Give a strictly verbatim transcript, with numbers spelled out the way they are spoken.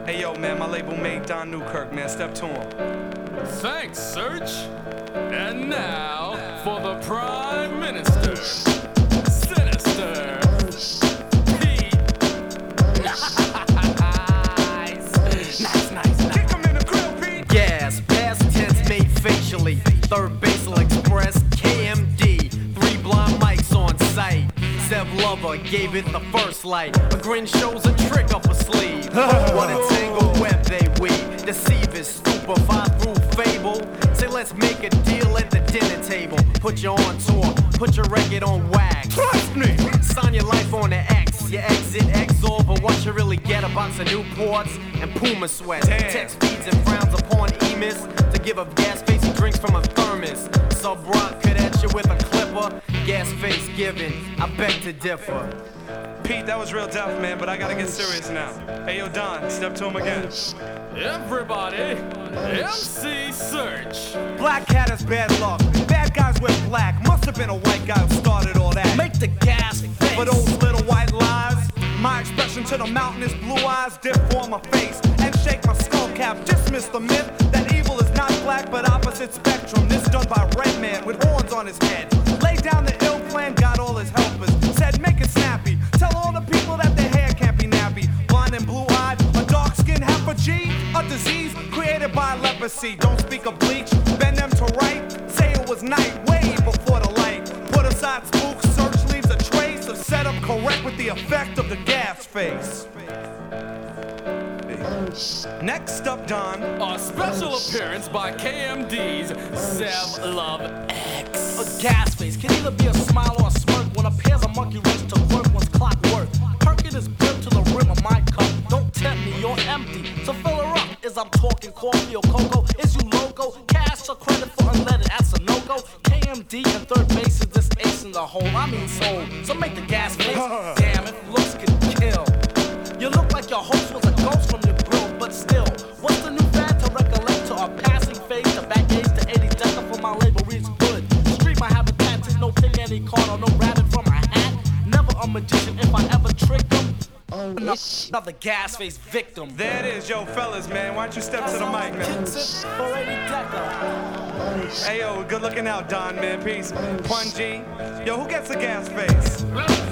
Hey yo, man, my label mate Don Newkirk, man. Step to him. Thanks, Search. And now for the Prime Minister, Sinister Pete. Nice, nice, nice. Kick him in the grill, Pete. Gas, past tense made facially. Third Basal Express, K M D. Three blind mics on site. Zev Lover gave it the first light. A grin shows a trick up a sleeve. What a tangled web they weave. Deceivers, stupefied through fable. Say let's make a deal at the dinner table. Put you on tour, put your record on wax. Trust me. Sign your life on the X. Your exit X over what you really get. A box of Newports and Puma sweats. Damn. Text feeds and frowns upon Emis to give up gas face he drinks from a thermos. Sub Rock could at you with a clipper. Gas face given, I beg to differ. Pete, that was real tough, man, but I gotta get serious now. Hey yo, Don, step to him again. Everybody, M C Search. Black cat is bad luck. Bad guys wear black. Must have been a white guy who started all that. Make the gas face. For those little white lies, my expression to the mountain is blue eyes dip for my face and shake my skull cap. Dismiss the myth that evil is not black but opposite spectrum. This done by red man with horns on his head. Lay down the ill plan, got all his helpers. Said make it snappy. Tell all the people that their hair can't be nappy. Blind and blue eyed, a dark skin half a G, a disease created by leprosy. Don't speak of bleach, bend them to right. Say it was night, way before the light. Put aside spooks, search leaves a trace of setup correct with the effect of the gas face. Next up, Don. A special appearance by K M D's Zev Love X. A gas face can either be a smile or a smirk when a pair's a monkey ready to work one's clockwork. Perkin is built to the rim of my cup. Don't tempt me, you're empty. So fill her up. Is I'm talking coffee or cocoa? Is you logo? Cash or credit for unleaded? That's a no-go. K M D and third base is this ace in the hole. I mean soul. So make the gas face. Damn it, looks can kill. You look like your host was a ghost from your grill, but still, what's the new fad to recollect to a passing phase to back age to eighty deca for my label reads good. Street my habitat is no pick any card or no rabbit from a hat. Never a magician if I ever trick them. Another, another gas face victim. There it is, yo, fellas, man. Why don't you step to the mic, man? Kicks it for eighty deca. Hey yo, good looking out, Don, man. Peace. Pun G. Yo, who gets a gas face?